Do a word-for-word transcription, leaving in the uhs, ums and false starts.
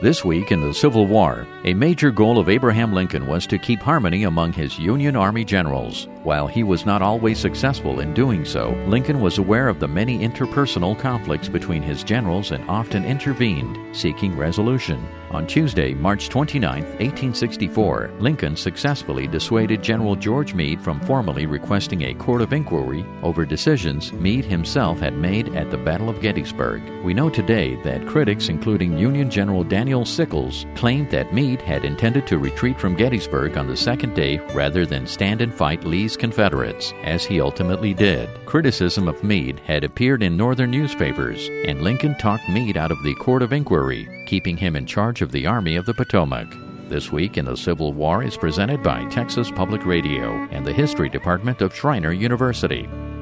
This week in the Civil War, a major goal of Abraham Lincoln was to keep harmony among his Union Army generals. While he was not always successful in doing so, Lincoln was aware of the many interpersonal conflicts between his generals and often intervened, seeking resolution. On Tuesday, March twenty-ninth, eighteen sixty-four, Lincoln successfully dissuaded General George Meade from formally requesting a court of inquiry over decisions Meade himself had made at the Battle of Gettysburg. We know today that critics, including Union General Daniel Sickles, claimed that Meade had intended to retreat from Gettysburg on the second day rather than stand and fight Lee's Confederates, as he ultimately did. Criticism of Meade had appeared in Northern newspapers, and Lincoln talked Meade out of the court of inquiry, keeping him in charge of the Army of the Potomac. This Week in the Civil War is presented by Texas Public Radio and the History Department of Schreiner University.